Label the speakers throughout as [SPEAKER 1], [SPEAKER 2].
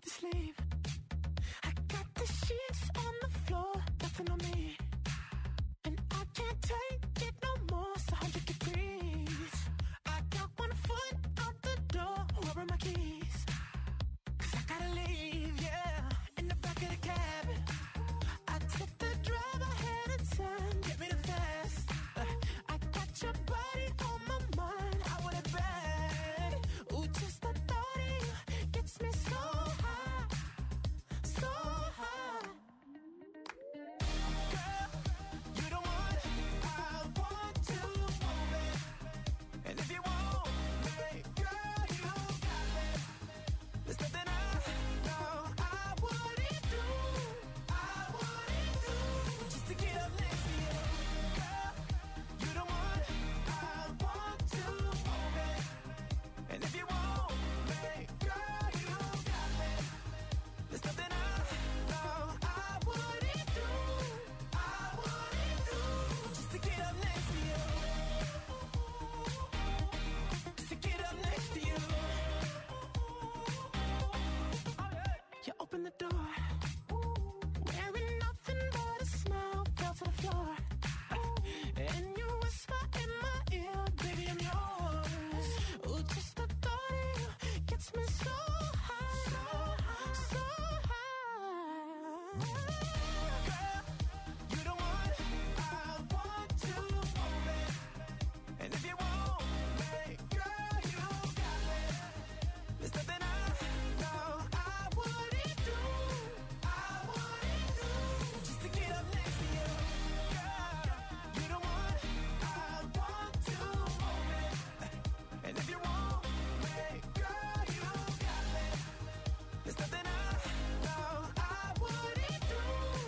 [SPEAKER 1] to sleep. I got the sheets on the floor, nothing on me. And I can't take it no more, it's 100 degrees. I got 1 foot out the door, where are my keys? 'Cause I gotta leave, yeah, in the back of the cab. I took the drive ahead of time, get me the fast. I got your body on my mind, I want it bad. Ooh, just the thought of you gets me so high, so high. Girl, you the one I want to move it. And if you want me, girl, you got me. There's nothing I know I wouldn't do, just to get up next to you. Girl, you the one I want to move it. And if you want me, girl, you got me. There's nothing I know I wouldn't do, just to get up next to you. Just to get up next to you. You open the door, wearing nothing but a smile, fell to the floor. And you whisper in my ear, baby, I'm yours. Ooh, just the thought of you gets me so high, so high. Girl, you the one I want to move it. And if you want me, girl, you got me. There's nothing I know I wouldn't do, just to get up next to you. Girl, you the one I want to move it. And if you want me, girl, you got me. There's nothing I know I wouldn't do,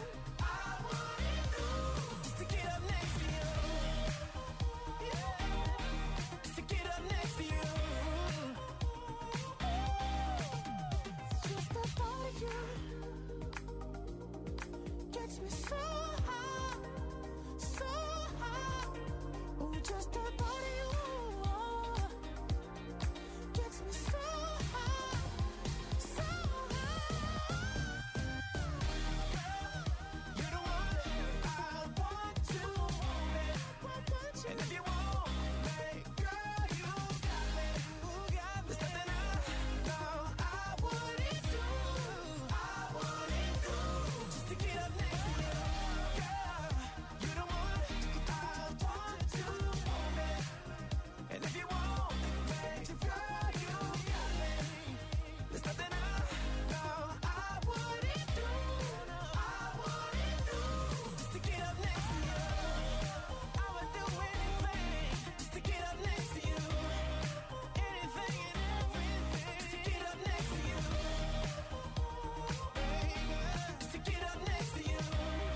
[SPEAKER 1] just to get up next to you. Yeah, just to get up next to you. Just the thought of you gets me so high, so high. Ooh, just the thought of you gets me so high, so high. You're the one I want to move it. And if you want me, girl, you got me. There's nothing I know I wouldn't do, just to get up next to you. Girl, you're the one I want to move it. And if you want me, girl, you got me. There's nothing I know I wouldn't do, just to get up next to you. I would do anything just to get up next to you. Anything and everything just to get up next to you. Baby, just to get up next to you.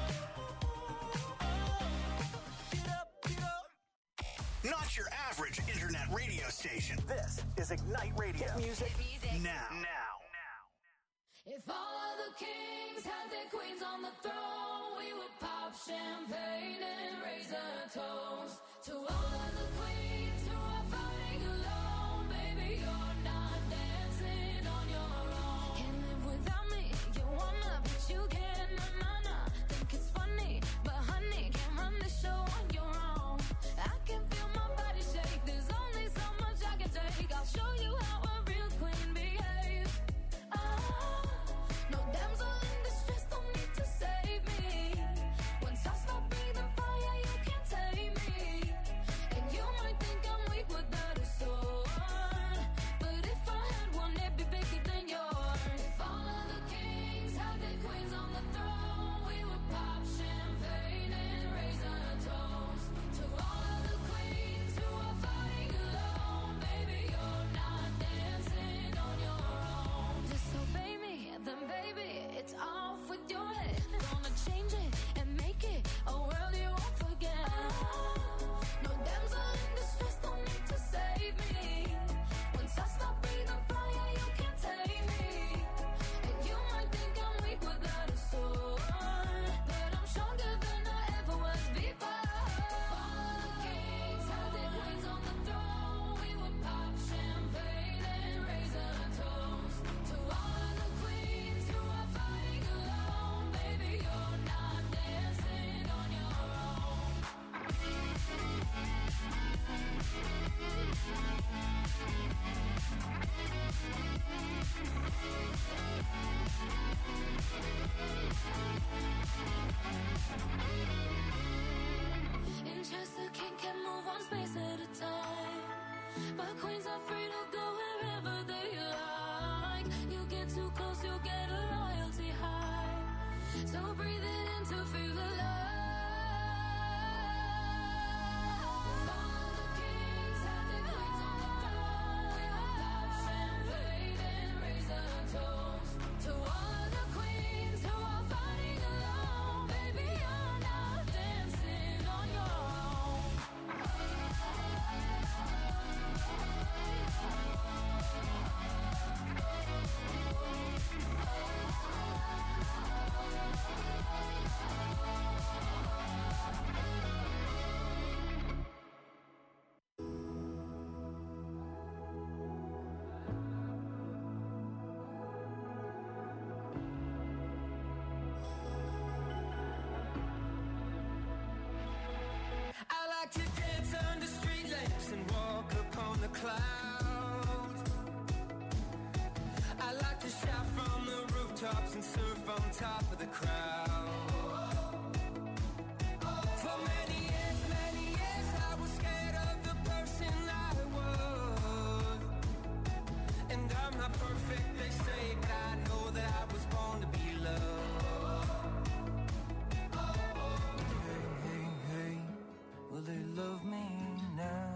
[SPEAKER 1] Get up, get up.
[SPEAKER 2] Not your average internet radio station.
[SPEAKER 3] This is Ignite Radio.
[SPEAKER 2] Music now.
[SPEAKER 4] If all of the kings had their queens on the throne, we would pop champagne and raise a toast to all of the queens who are fighting alone. Baby, you're not dancing on your own. Can't live without me, you wanna, but you can't. Nah. Think it's funny, but honey, can't run the show on your own. I can feel my body shake, there's only so much I can take. I'll show you how a real queen behaves. No damsel in distress, don't need to save me. Once I stop breathing fire, you can't take me.
[SPEAKER 5] clouds. I like to shout from the rooftops and surf on top of the crowd. For many years I was scared of the person I was. And I'm not perfect, they say, but I know that I was born to be loved. Hey, will they love me now?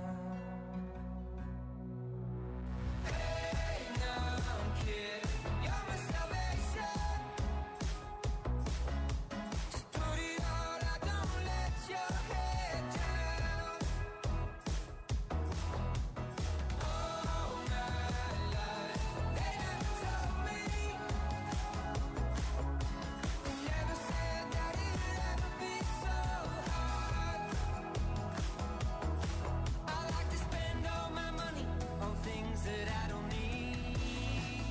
[SPEAKER 5] Hey, now, kid, you're my salvation. Just put it all out, don't let your head down. All my life, they never told me, they never said that it'd ever be so hard. I like to spend all my money on things that I don't need.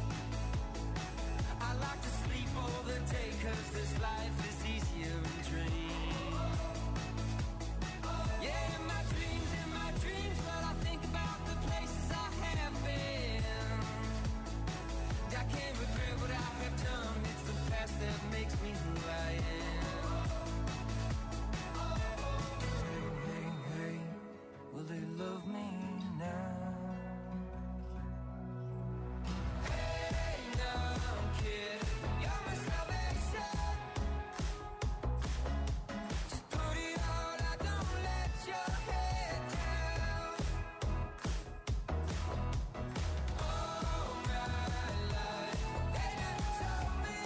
[SPEAKER 5] I like to sleep all the day, 'cause this life is easier in dreams. Yeah, in my dreams, well, I think about the places I have been. I can't regret what I have done, it's the past that makes me who I am. Hey, will they love me now? Hey, now, kid, you're my salvation. Just put it all out, don't let your head down. All my life, they never told me,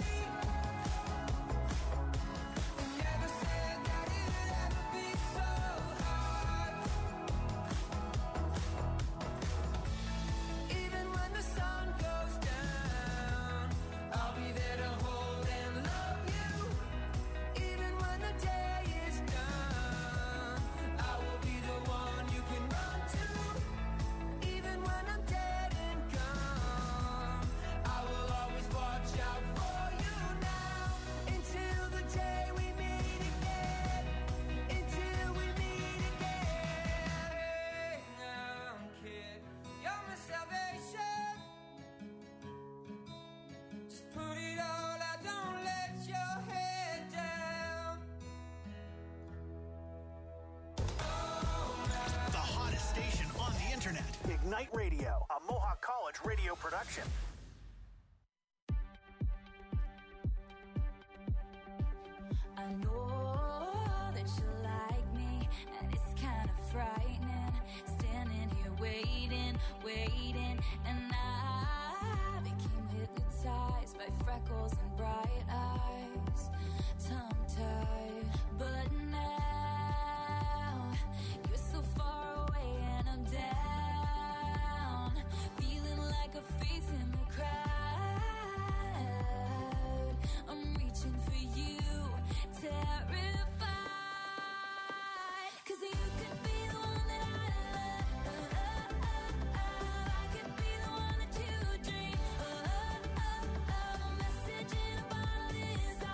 [SPEAKER 5] they never said that it'd ever be so hard. Even when the sun goes down, I'll be there to hold and love you. Even when the day is done, I will be the one you can run to. Even when I'm dead and gone, I will always watch out for you now. Until the day we meet again. Until we meet again. Hey now, kid, you're my salvation. Just put it all out, don't let your head down.
[SPEAKER 2] The hottest station on the internet.
[SPEAKER 3] Ignite Radio, a Mohawk College radio production.
[SPEAKER 4] I know that you like me, and it's kind of frightening. Standing here waiting, and I became hypnotized by freckles and bright eyes, tongue-tied. But now you're so far away, and I'm down, feeling like a face in the crowd. I'm reaching for you, terrified, 'cause you could be the one that I love. I could be the one that you dream. Message in a bottle is all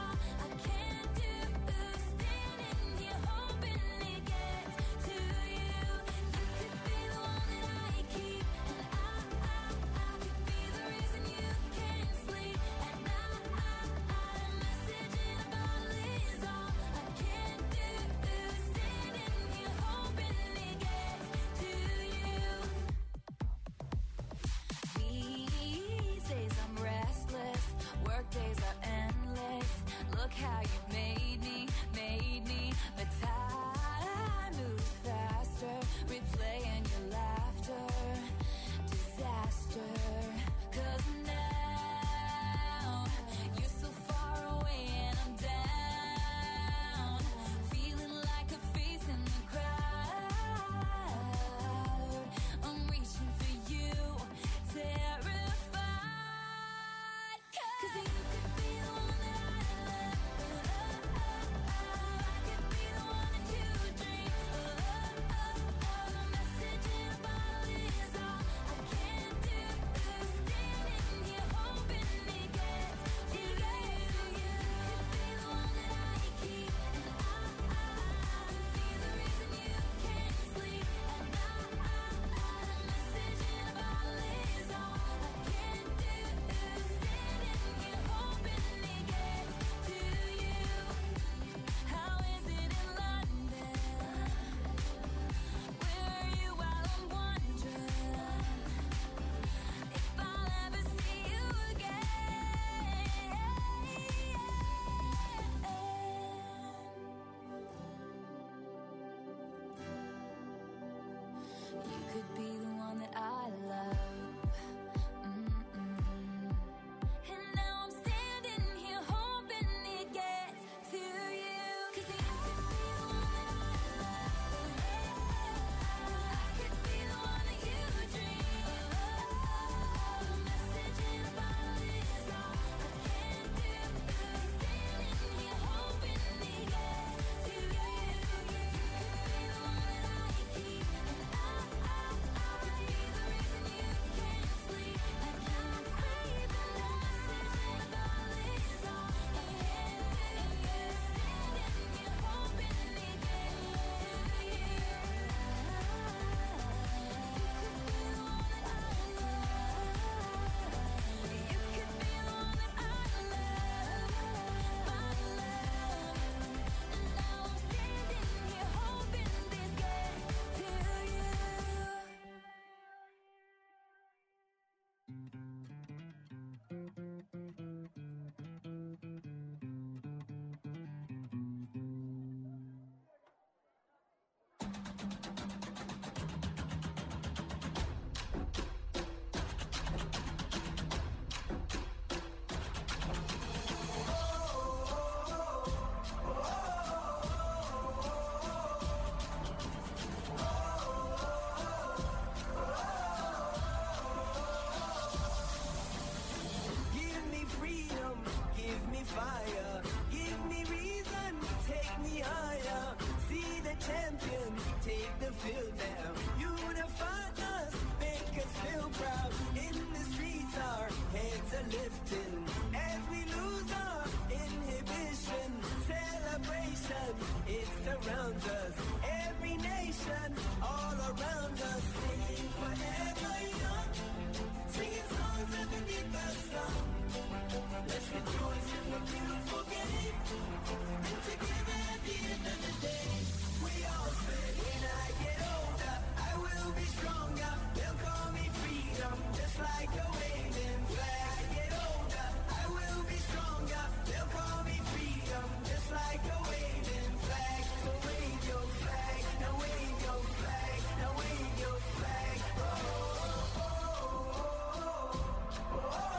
[SPEAKER 5] champions, take the field now. Unify us, make us feel proud. In the streets our heads are lifting as we lose our inhibition. Celebration, it surrounds us. Every nation, all around us. Singing forever young, singing songs underneath the sun. Let's rejoice in the beautiful game, and together at the end of the day, we all say, when I get older, I will be stronger. They'll call me freedom, just like a waving flag. I get older, I will be stronger. They'll call me freedom, just like a waving flag. So wave your flag, now wave your flag, now wave your flag. Oh, oh, oh, oh, oh, oh.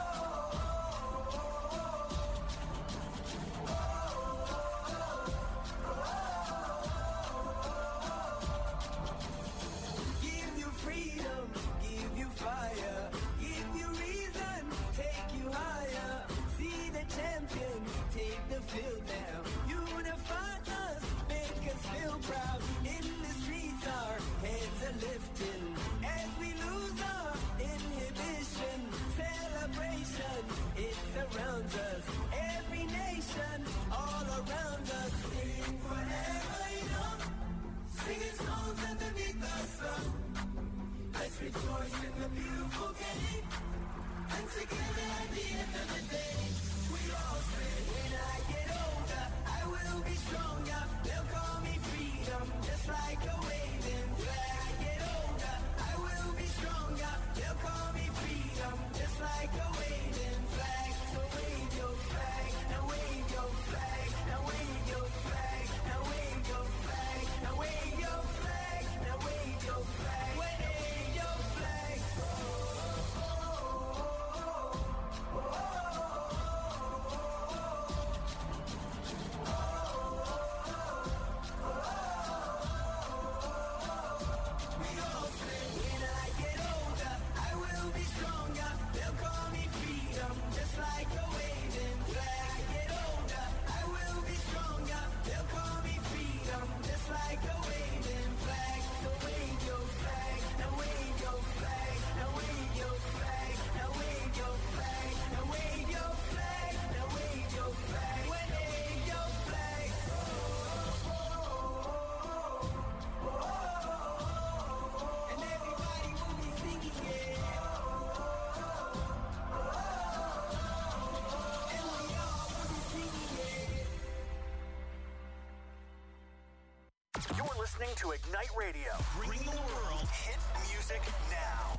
[SPEAKER 5] Freedom, give you fire, give you reason, take you higher. See the champions, take the field now. Unify us, make us feel proud. In the streets our heads are lifting as we lose our inhibition. Celebration, it surrounds us. Every nation, all around us. Sing forever young, singing songs underneath the sun. Let's rejoice in the beautiful game, and together at the end of the day, we all say, when I get older, I will be stronger. They'll call me freedom, just like a waving flag. I get older, I will be stronger. They'll call me freedom, just like a waving flag. So wave your flag, now wave your flag, now wave your flag, now wave your flag, now wave your flag, now wave your flag.
[SPEAKER 3] Listening to Ignite Radio.
[SPEAKER 2] Bringing the world hit music now.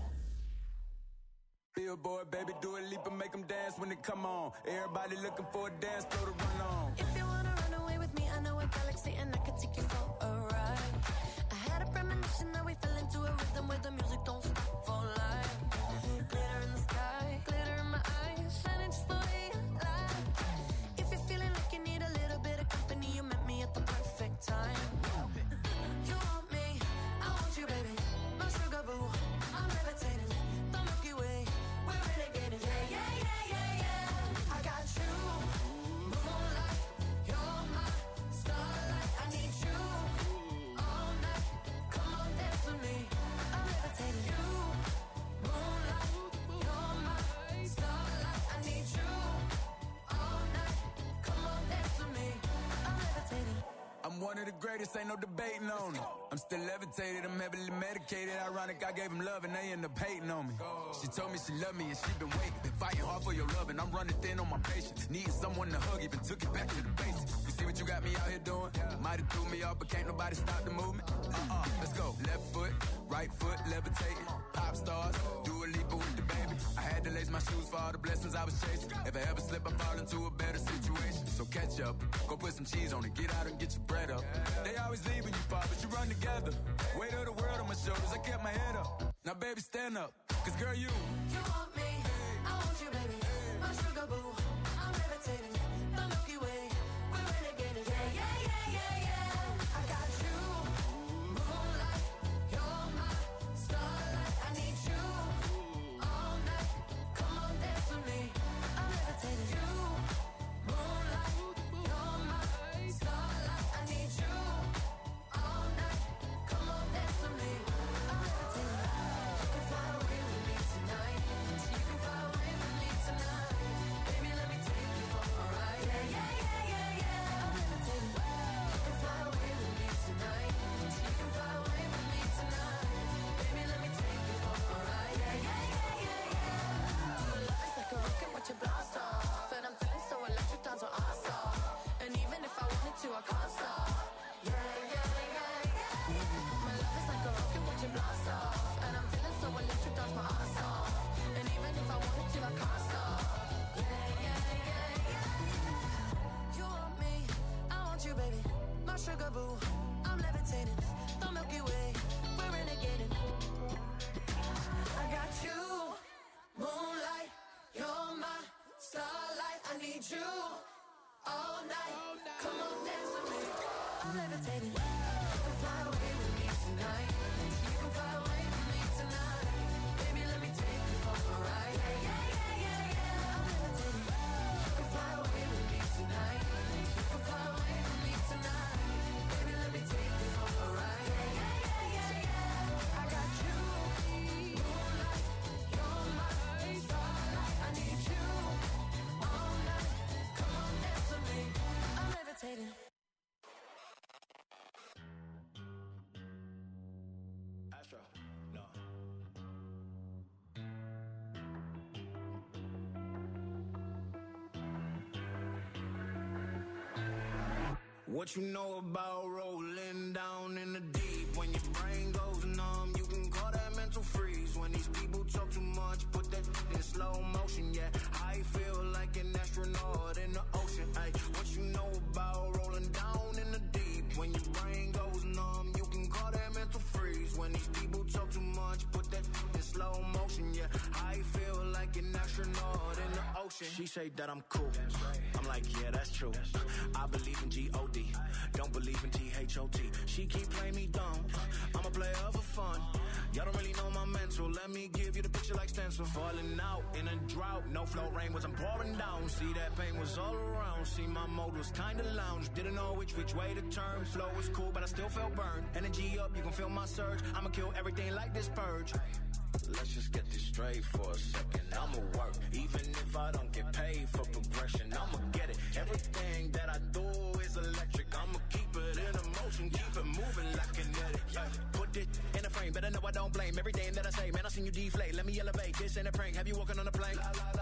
[SPEAKER 6] Billboard, baby, do a leap and make them dance when they come on. Everybody looking for a dance floor to run on.
[SPEAKER 7] If you wanna run away with me, I know a galaxy and I can take you for a ride. I had a premonition that we fell into a rhythm where the music don't stop for life. Glitter in the sky, glitter in my eyes, shining just the way I like. If you're feeling like you need a little bit of company, you met me at the perfect time. You want me, I want you, baby. My sugar boo, I'm levitating. The Milky Way, we're renegading. Yeah, yeah, yeah, yeah, yeah. I got you, moonlight. You're my starlight. I need you all night. Come on, dance with me. I'm levitating. You, moonlight. You're my starlight. I need you all night. Come on, dance with me. I'm levitating.
[SPEAKER 6] I'm one of the greatest, ain't no debating on it. I'm still levitated, I'm heavily medicated. Ironic, I gave him love and they end up hating on me. She told me she loved me and she been waiting. Been fighting hard for your love and I'm running thin on my patience. Needing someone to hug, even took it back to the basics. You see what you got me out here doing? Might have threw me off, but can't nobody stop the movement. Let's go. Left foot, right foot, levitating. Pop stars, do a leap with the baby. I had to lace my shoes for all the blessings I was chasing. If I ever slip, I fall into a better situation. So catch up, go put some cheese on it, get out and get your bread up. They always leave when you fall, but you run together. Weight of the world on my shoulders, I kept my head up. Now baby, stand up, cause girl, you
[SPEAKER 7] want me, I want you, baby. My sugar boo, I'm levitating. The Milky Way, we're renegading. Yeah, yeah, yeah, yeah, yeah. I got you, moonlight. You're my starlight. I need you all night. Come on, dance with me. I'm levitating. You, moonlight. You're my starlight. I need you all night. my sugar boo. I'm levitating, the Milky Way, we're renegading. I got you, moonlight, you're my starlight. I need you all night. Come on, dance with me. I'm levitating. You can fly away with me tonight. You can fly away with me tonight. Baby, let me take you for a ride. Yeah, yeah, yeah, yeah. I'm levitating. You can fly away with me tonight. You can fly away with me tonight. Baby, let me take you for a ride. Yeah, yeah, yeah, yeah. I got you, moonlight, you're my starlight. I need you all night. Come on, dance with me. I'm levitating.
[SPEAKER 6] Astro, no. What you know about rolling down in the deep? When your brain goes numb, you can call that mental freeze. When these people talk too much, put that in slow motion. Yeah, I feel like an astronaut in the ocean. Ay, what you know about rolling down in the deep? When your brain goes numb, you can call that mental freeze. When these people talk too much, put that in slow motion. Yeah, I feel like an astronaut in the ocean. She say that I'm cool. I'm like, yeah, that's true. I believe in G-O-D. Don't believe in T-H-O-T. She keep playing me dumb. I'm a player for fun. Y'all don't really know my mental. Let me give you the picture like stencil. Falling out in a drought. No flow rain wasn't pouring down. See, that pain was all around. See, my mode was kinda lounge. Didn't know which way to turn. Flow was cool, but I still felt burned. Energy up, you can feel my surge. I'ma kill everything like this purge. Let's just get this straight for a second. I'ma work, even if I don't get paid for progression. I'ma get it. Everything that I do is electric. I'ma keep it in motion, keep it moving like kinetic. Put it in a frame, better know I don't blame everything that I say. Man, I seen you deflate. Let me elevate. This ain't a prank. Have you walking on a plane?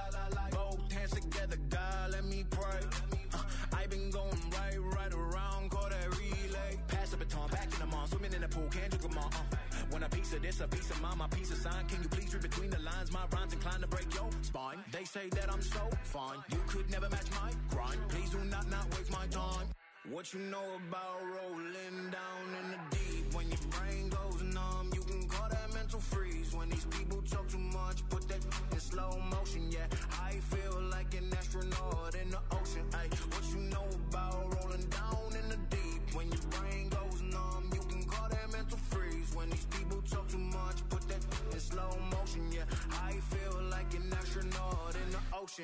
[SPEAKER 6] Both hands together, God, let me pray. I been going right around, call that relay. Pass the baton, back in the mall, swimming in the pool, can't drink them all. When a piece of this, a piece of mine, my piece of sign. Can you please read between the lines? My rhymes inclined to break your spine. They say that I'm so fine. You could never match my grind. Please do not waste my time. What you know about rolling down in the deep? When your brain goes numb, you can call that mental freeze. When these people talk too much, put that in slow motion. Yeah, I feel like an astronaut in the ocean. Ay, what you know about rolling down in the deep? When your brain goes numb, you can call that mental freeze. When these people talk too much, put that in slow motion. Yeah, I feel like an astronaut in the ocean.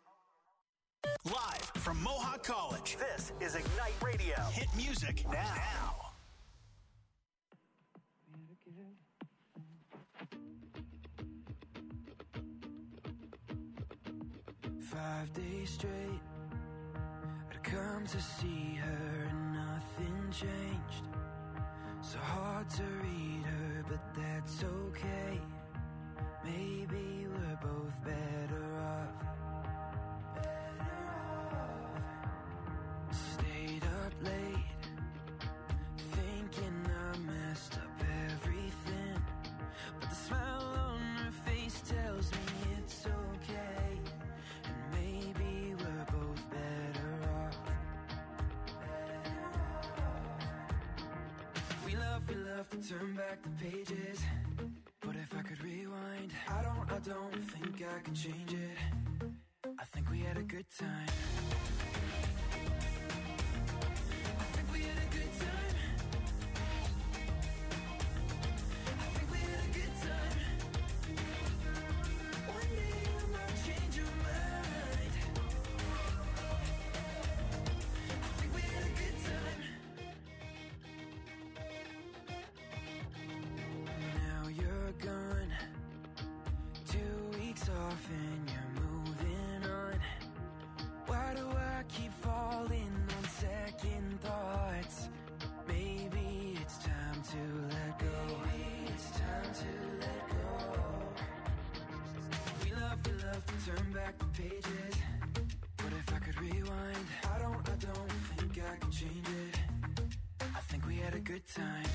[SPEAKER 2] Live from Mohawk College.
[SPEAKER 3] This is Ignite Radio.
[SPEAKER 2] Hit music now.
[SPEAKER 5] 5 days straight, I'd come to see her and nothing changed. So hard to read her, but that's okay. Maybe we're both better off. Stayed up late, thinking I messed up everything. But the smile on her face tells me it's okay. And maybe we're both better off. We love to turn back the pages. But if I could rewind, I don't think I could change it. I think we had a good time. And you're moving on. Why do I keep falling on second thoughts? Maybe it's time to let go. Maybe it's time to let go. We love to turn back the pages. But if I could rewind, I don't think I could change it. I think we had a good time.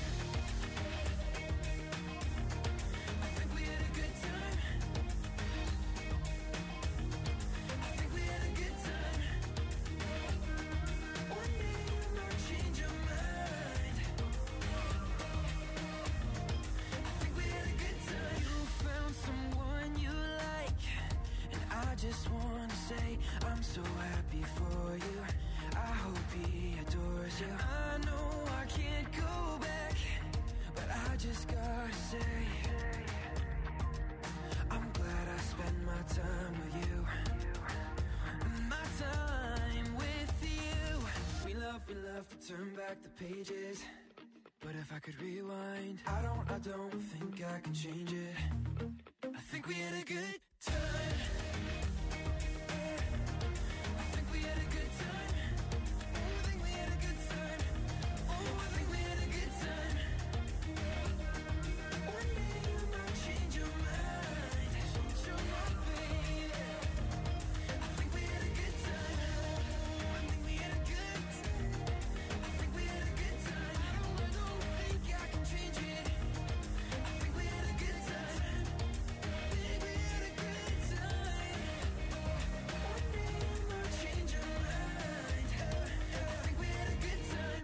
[SPEAKER 5] One day you might change your mind. for you. I hope he adores you. I know I can't go back, but I just gotta say, I'm glad I spent my time with you. My time with you. We love to turn back the pages, but if I could rewind, I don't think I can change it. I think we had a good time. I think we had a good time. Oh, I think we had a good time. Oh, I think we had a good time. One day you might change your mind. Change your mind, baby. I think we had a good time. I think we had a good time. I think we had a good time. I don't think I can change it. I think we had a good time. I think we had a good time. One day you might change your mind. I think we had a good time.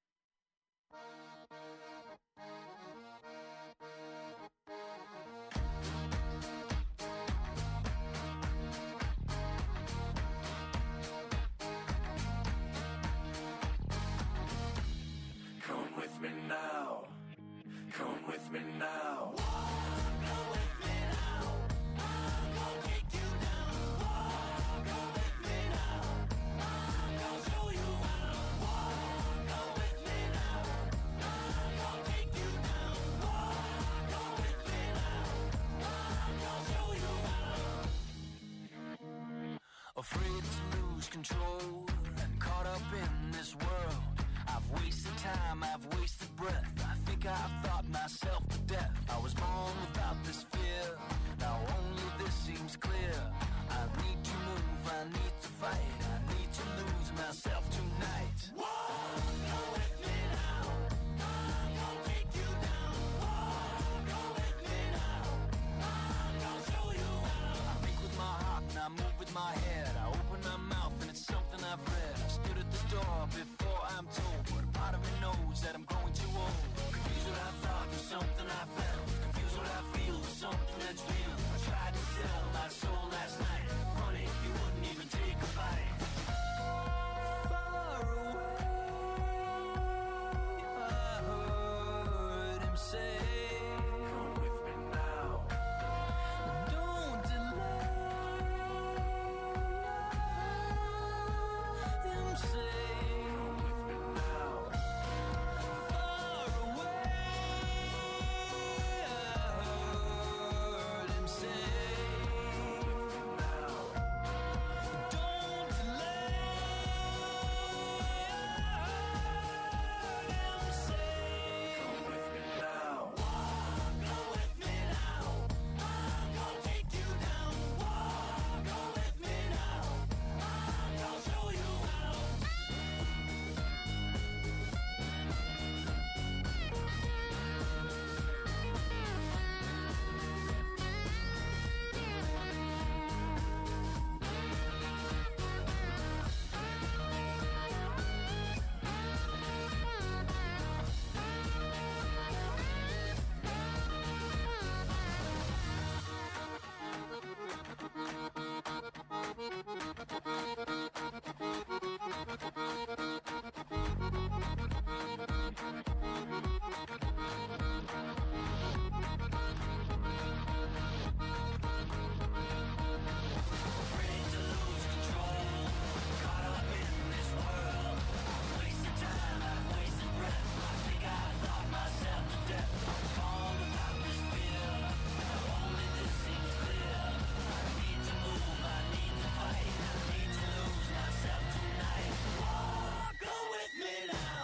[SPEAKER 6] Come with me now. Come with me now.
[SPEAKER 5] Afraid to lose control and caught up in this world. I've wasted time, I've wasted breath. I think I've thought myself to death. I was born without this fear. Now only this seems clear. I need to move, I need to fight. I need to lose myself tonight. Go with me now. I'm gonna take you down. Go with me now. I'm gonna show you how. I think with my heart and I move with my head. I open my mouth and it's something I've read. I stood at the door before I'm told, but a part of me knows that I'm growing too old. Confused what I thought was something I felt. Confused what I feel was something that's real. I tried to sell my soul last night. Funny, you wouldn't even take a bite. Far away, I heard him say, come with me now. Don't delay. Them say, come with me now. Far away, I heard him say, come with me now. Don't delay. I heard him say, come with me now. Go with me now. I'm gonna take you down. Go with me now. I'm gonna show you how. Afraid to lose control, caught up in this world. I've wasted time, I've wasted breath. I think I've thought myself to death. I was born without this fear. Now only this seems clear. I need to move, I need to fight. I need to lose myself tonight. Go with me now.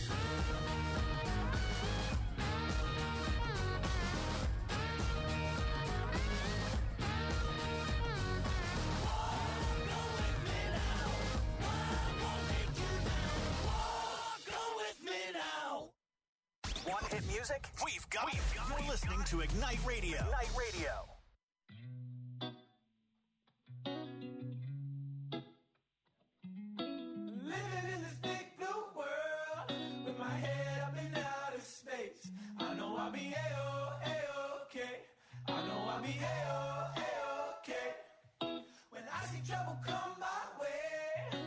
[SPEAKER 5] Go with me now. I'm gonna take you down. Go with me now.
[SPEAKER 3] Want hit music?
[SPEAKER 2] We've got it. You're listening to Ignite Radio.
[SPEAKER 3] Ignite Radio.
[SPEAKER 5] Living in this big blue world with my head up in outer space. I know I'll be A-okay. I know I'll be A-okay. When I see trouble come my way,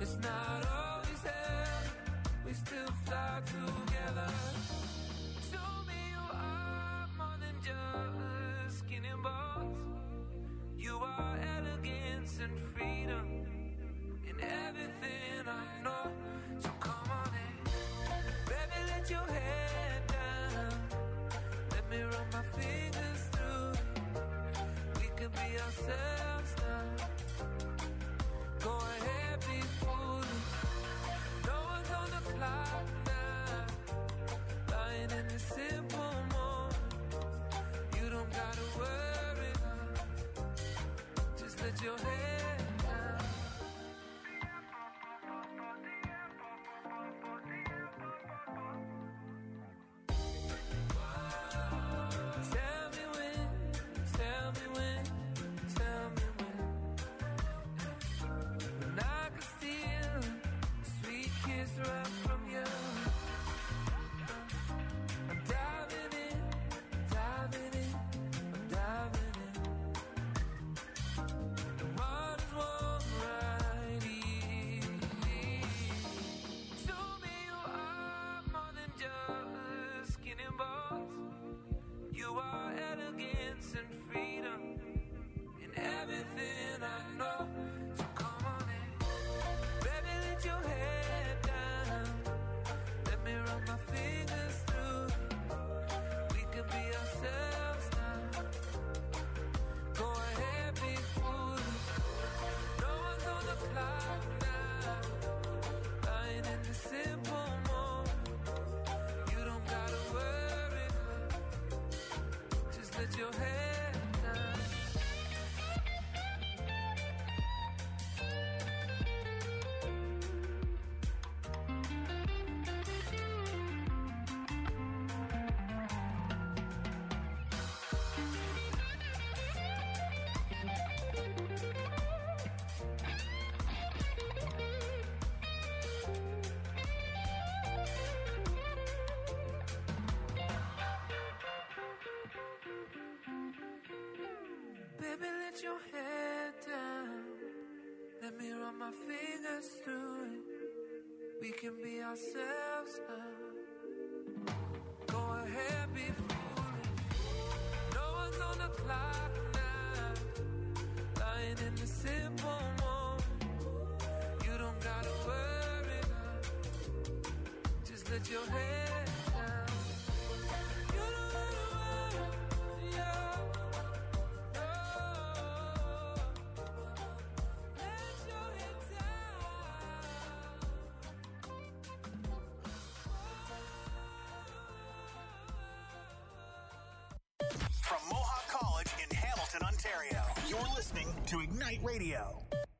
[SPEAKER 5] It's not always there, we still fly together. To me you are more than just skin and bones. You are elegance and freedom in everything I know. So come on in, baby, let your head down. Let me run my fingers through it. We could be ourselves now. Go ahead, be foolish. No one's on the clock now. Lying in the simple moment. You don't gotta worry now. Just let your head down. Tell me when, tell me when, tell me when. When I could steal a sweet kiss right from you. I'm diving in, diving in, I'm diving in. The water's warm right here. To me you are more than just skin and bones. You are elegance and freedom in everything I know. So come on in, baby, let your head down. Let me run my fingers through it. We could be ourselves now. Go ahead, be foolish. No one's on the clock now. Lying in the simple moment. You don't gotta worry. Just let your head down. Baby, let your head down. Let me run my fingers through it. We can be ourselves now. Go ahead, be foolish. No one's on the clock now. Lying in the simple moment. You don't gotta worry now. Just let your head down. You don't gotta worry, yeah.
[SPEAKER 2] From Mohawk College in Hamilton, Ontario, you're listening to Ignite Radio.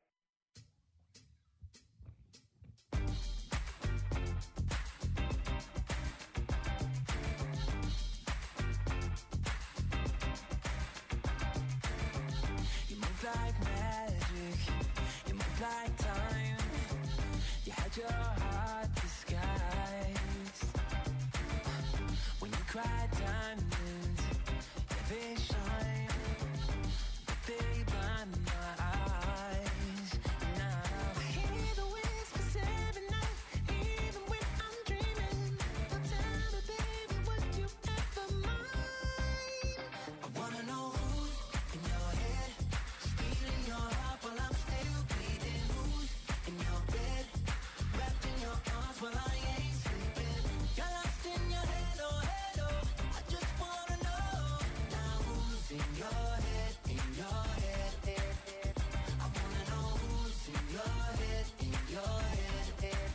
[SPEAKER 5] You move like magic, you move like time. You had your heart disguised. When you cried diamonds, yeah, they shine, but they blind my eyes. And now I hear the whispers every night, even when I'm dreaming. Now tell me, baby, would you ever mind? I wanna know who's in your head, stealing your heart while I'm still bleeding. Who's in your bed, wrapped in your arms while I ain't sleeping. You're lost in your head, oh, I just wanna know now who's in your head, in your head. I wanna know who's in your head, in your head.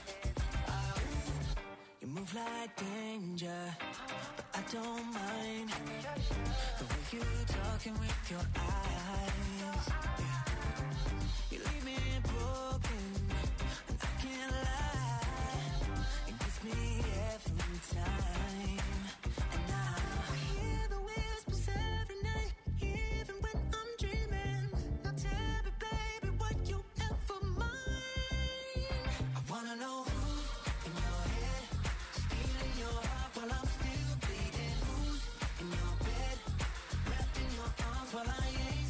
[SPEAKER 5] You move like danger, but I don't mind the way you talking with your eyes. Yeah. You leave me broken, and I can't lie. It gets me every time. And now I hear the whispers every night, even when I'm dreaming. Now tell me, baby, would you ever mind? I wanna know who's in your head, stealing your heart while I'm still bleeding. Who's in your bed, wrapped in your arms while I ain't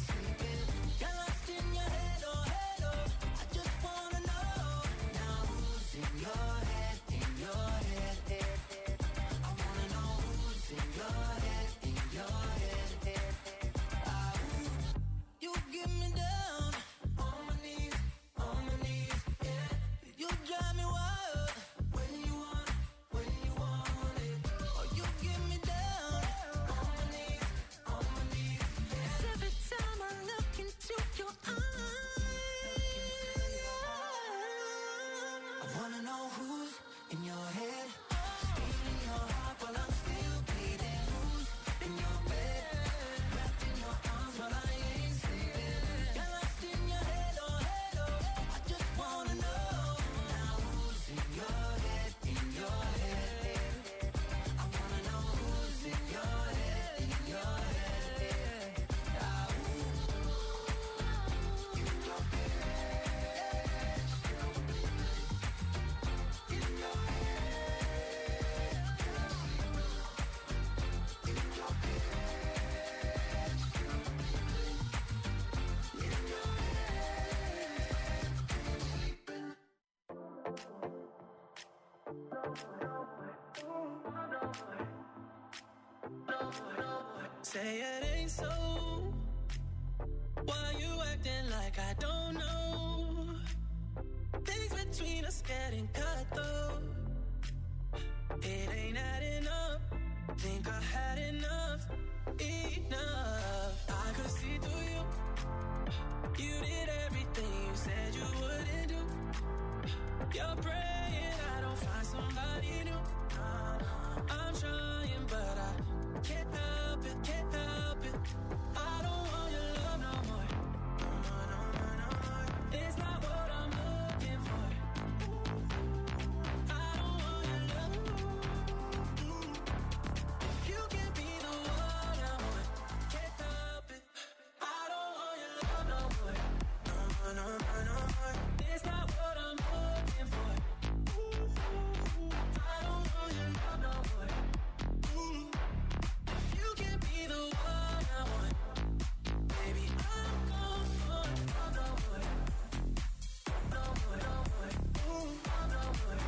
[SPEAKER 8] Say it ain't so. Why you acting like I don't know? Things between us getting cut though. It ain't adding up. Think I had enough. I could see through you. You did everything you said you wouldn't do. You're praying I don't find somebody new. I'm trying but I can't help it, can't help it. I don't want your love no more. It's not what I'm looking for. I don't want your love. If you can't be the one I want, can't help it. I don't want your love no more. No more. It's not what I'm looking for. I don't want your love no more. If you can't be the one I want, baby, I'm gone for no more. No more. No more. No more.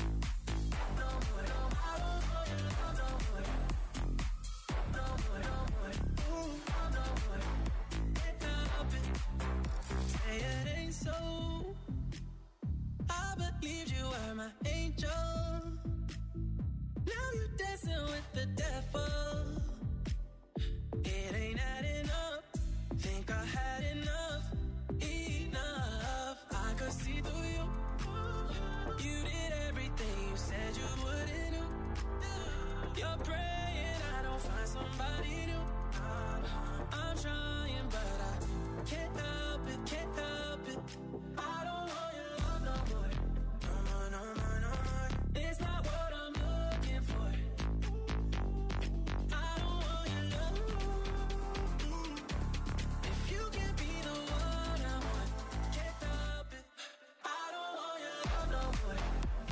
[SPEAKER 8] I don't want your love no more. No more. No more. Can't help it. Say it ain't so. I believed you were my angel. Now you're dancing with the devil. It ain't adding up. Think I had enough. I could see through you. You did everything you said you wouldn't do. You're praying I don't find somebody new. I'm trying but I can't help it, can't help it. I don't want your love no more. No more. It's not what I'm looking for. I don't want your love. If you can't be the one I want, can't help it. I don't want your love no more.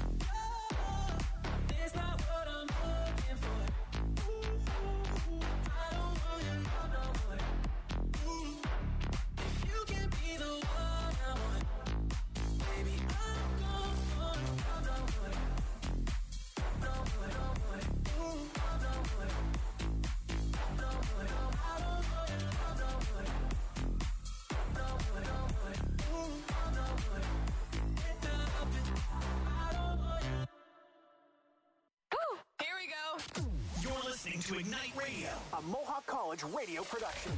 [SPEAKER 8] It's not what I'm looking for. I don't want your love no more. If you can't be the one I want, baby, I'm gone for love no more. No more. No more. I don't want your love no more. No more. Can't help it. I don't want your.
[SPEAKER 4] Here we go.
[SPEAKER 2] You're listening to Ignite Radio, a Mohawk College radio production.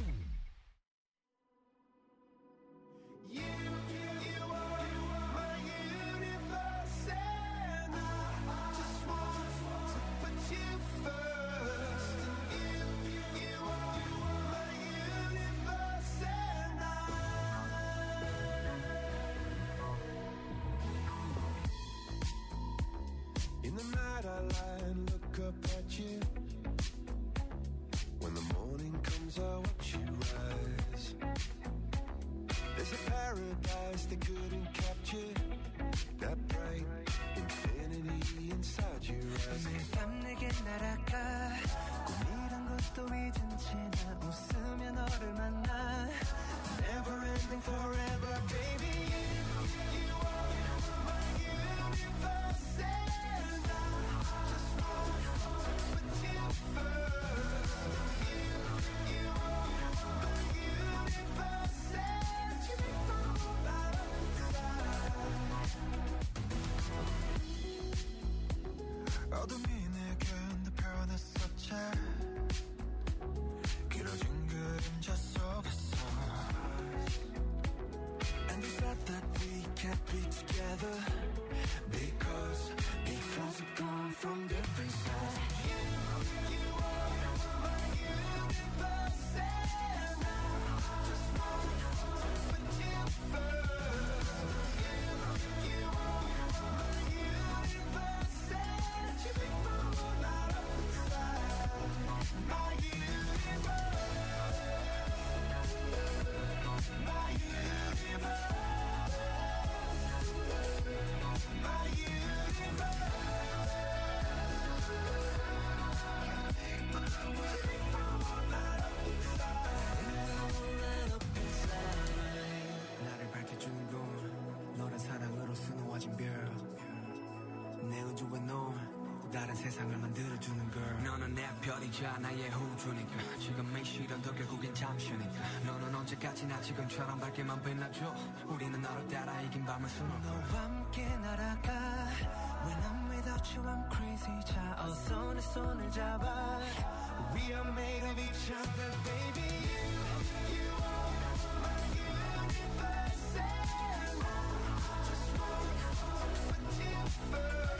[SPEAKER 9] In the night I lie and look up at you. When the morning comes I watch you rise. There's a paradise they couldn't capture. That bright infinity inside your eyes.
[SPEAKER 5] 매일 밤 내게 날아가 꿈이란 것도 잊은 채 나 웃으며 너를 만나 Never ending forever baby You are my universe and I just want to put you first You are my universe and you make my whole life inside
[SPEAKER 10] 세상을 만들어주는 걸 너는 내 별이자 나의 호주니까 지금이 싫어도 결국엔 잠시니까 너는 언제까지나 지금처럼 밝게만 빛나줘 우리는 너를 따라 이긴 밤을 수놓고
[SPEAKER 5] 너와 함께 날아가 When I'm without you I'm crazy 자 어서 내 손을 잡아 We are made of each other baby You are my universe And I just want to put you first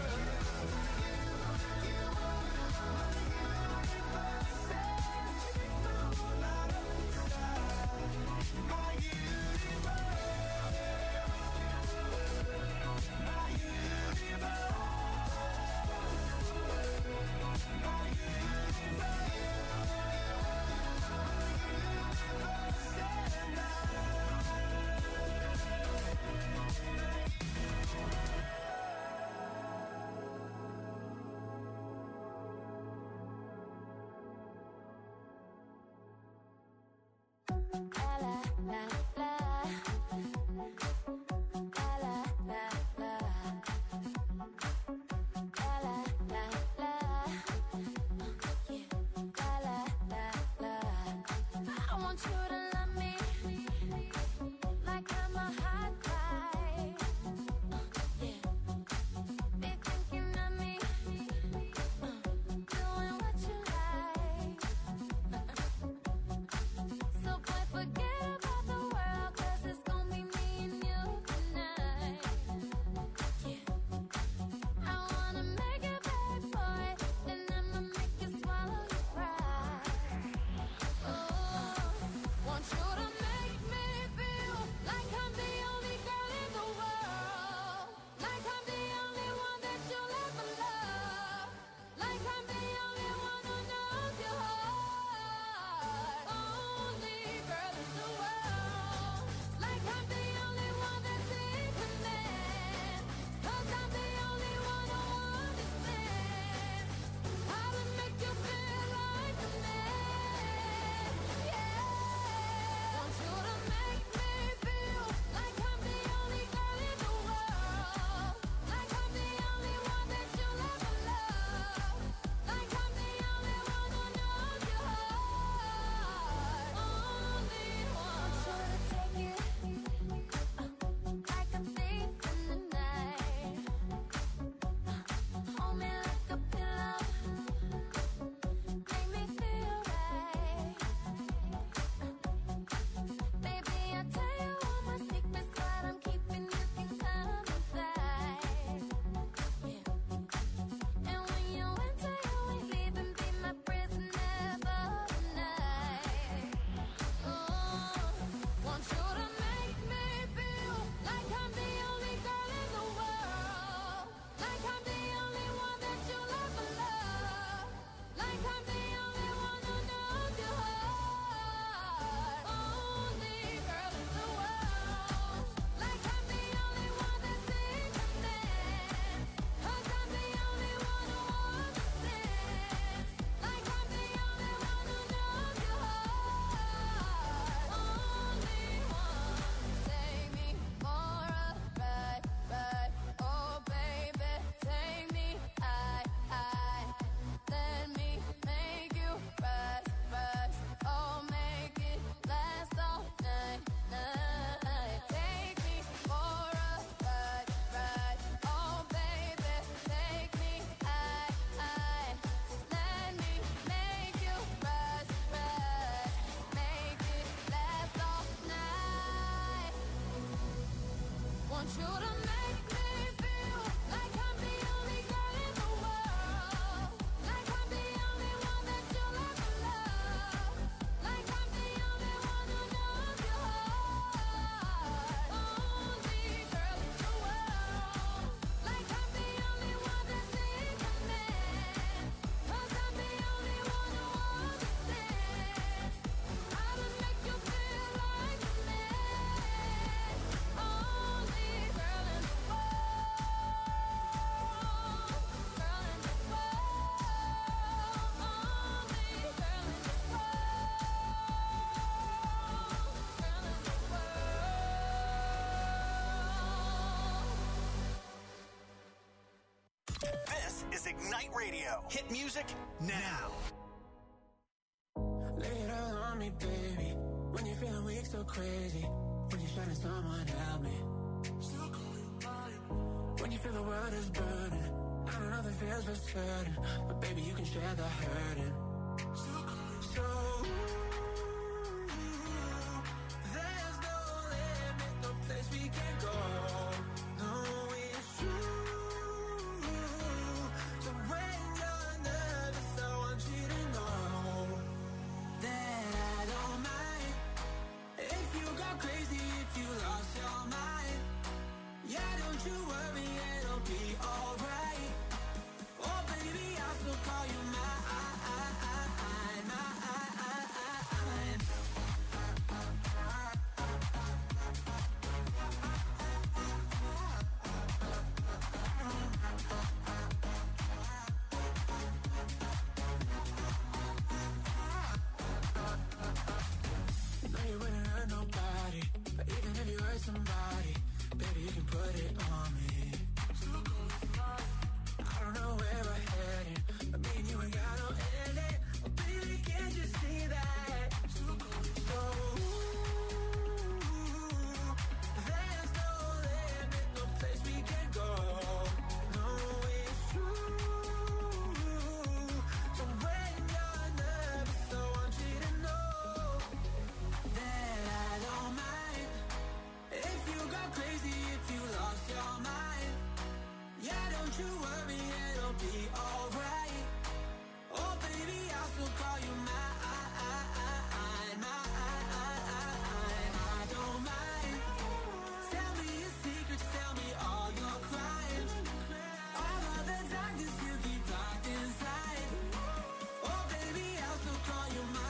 [SPEAKER 2] Ignite Radio. Hit music now.
[SPEAKER 5] Lay it all on me, baby. When you're feeling weak, so crazy. When you're shining, someone help me. When you feel the world is burning, I don't know if it feels for certain, but baby, you can share the hurting. So there's no limit, no place we can go. No, it's true. So when you're nervous, I want you to know that I don't mind if you go crazy, if you lost your mind. Yeah, don't you worry, it'll be alright. Oh baby, I'll still call you mine. You know you wouldn't hurt nobody, but even if you hurt somebody, baby, you can put it on me. I don't know where we're headed, but me and you ain't got no ending. Oh, baby, can't you see that? So, there's no limit, no place we can go. No, it's true. So when you're nervous, I want you to know that I don't mind if you go crazy, if you lost your mind. Yeah, don't you worry, it'll be alright. Oh baby, I'll still call you mine. I don't mind. Tell me your secrets, tell me all your crimes. All of the darkness you keep locked inside. Oh baby, I'll still call you mine.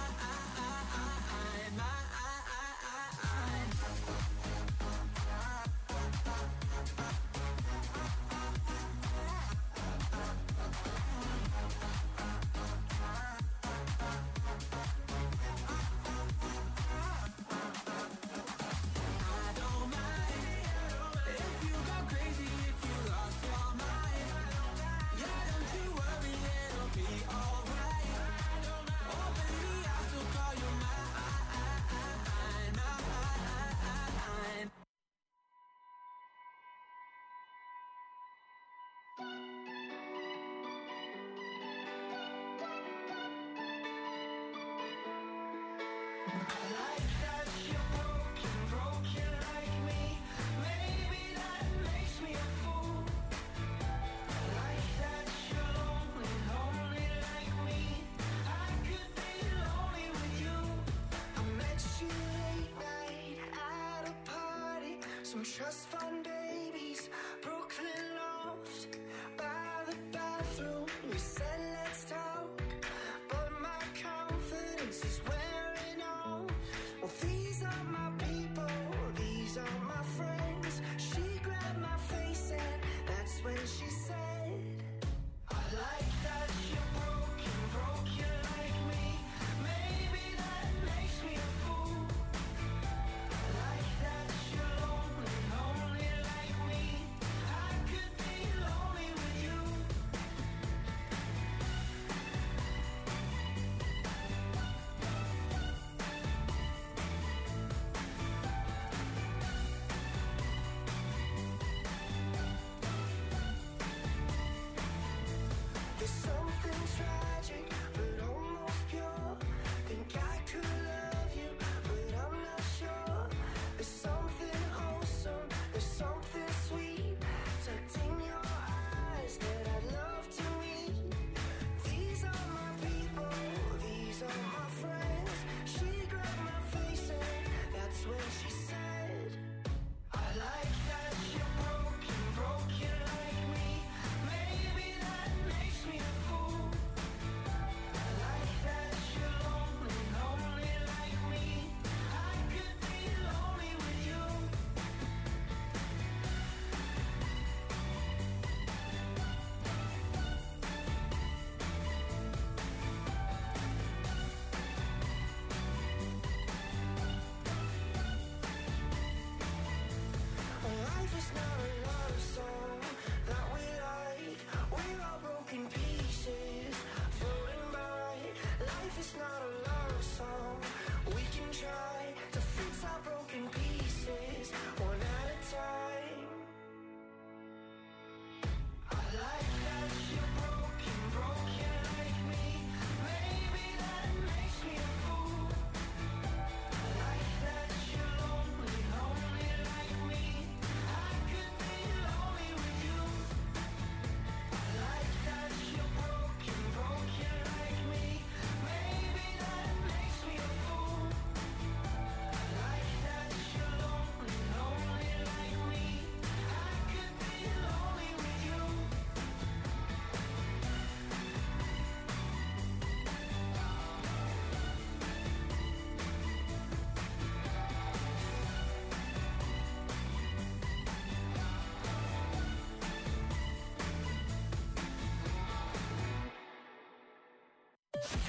[SPEAKER 5] I don't mind if you go crazy, if you lost your mind. Yeah, don't you worry, it'll be alright. Oh baby, I'll still call you mine.
[SPEAKER 1] Some trust fund babies, Brooklyn loft, by the bathroom. We said let's talk, but my confidence is wearing on. Well, these are my people, these are my friends. She grabbed my face and that's when she said, I like that you're broken like me. Maybe that makes me a fool. I like that you're lonely like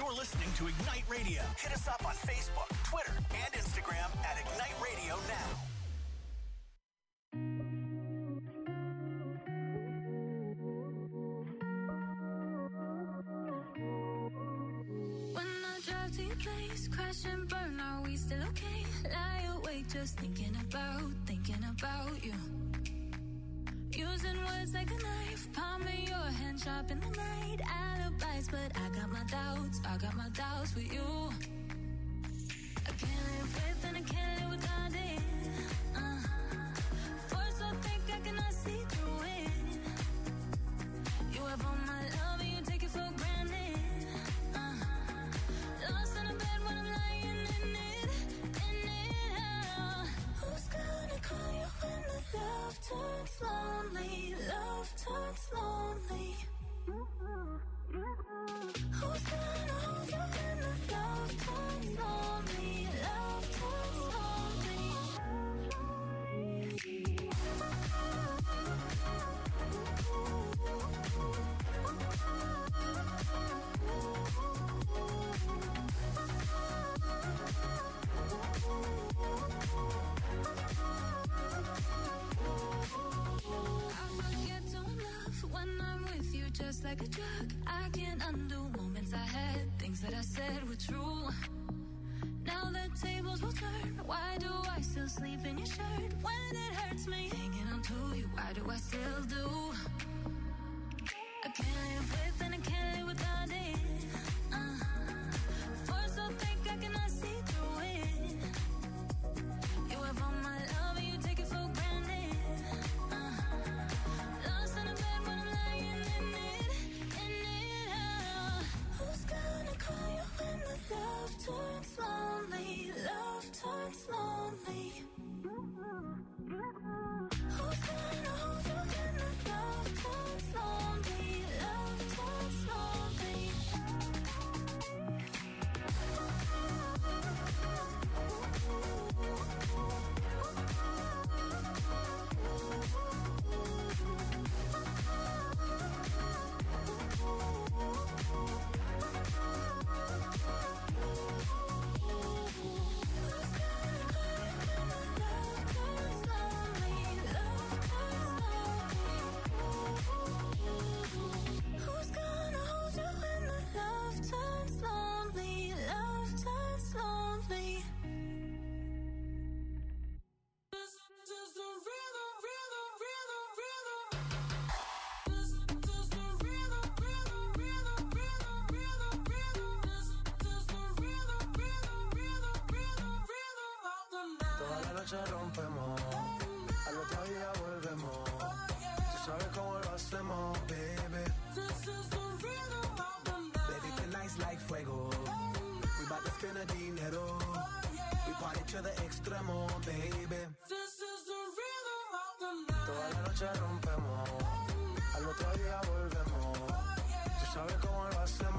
[SPEAKER 2] You're listening to Ignite Radio. Hit us up on Facebook, Twitter, and Instagram at Ignite Radio Now.
[SPEAKER 4] When I drive to your place, crash and burn, are we still okay? Lie awake just thinking about you. Using words like a knife, palming your hand sharp in the night. Alibis, but I got my doubts with you. I can't live with and I can't live without it. Force so thick I cannot see through it. You have all my love and you take it for granted. Lost in a bed when I'm lying in it. Who's gonna call you when the love turns lonely? Love turns lonely. Who's gonna hold you when the love turns lonely? Love turns lonely. I forget to love when I'm with you, just like a drug. I can't undo moments I had, things that I said were true. Now the tables will turn. Why do I still sleep in your shirt when it hurts me? Hanging on to you, why do I still do? I can't live with and I can't live without it. Force so thick I cannot see through it. You have all my love and you take it for granted. Lost in a bed when I'm lying in it. Who's gonna call you when the love turns lonely? Love turns lonely. Who's gonna hold you when the love turns lonely? Love turns lonely. Who's gonna hold you when the love turns lonely? Love turns lonely. This is the rhythm, rhythm, rhythm, rhythm. This is the rhythm, rhythm, rhythm, rhythm, rhythm, rhythm. This is the rhythm, rhythm, rhythm, rhythm, rhythm of the night.
[SPEAKER 11] Toda la noche rompemos, al otro día volvemos. Tú sabes cómo lo hacemos, baby.
[SPEAKER 4] This is the rhythm of the night.
[SPEAKER 11] Baby, tonight's like fuego. We bout to spend the dinero. We party to the extremo, baby.
[SPEAKER 4] This is the rhythm of the night.
[SPEAKER 11] Toda la noche rompemos, al otro día volvemos. Tú sabes cómo lo hacemos.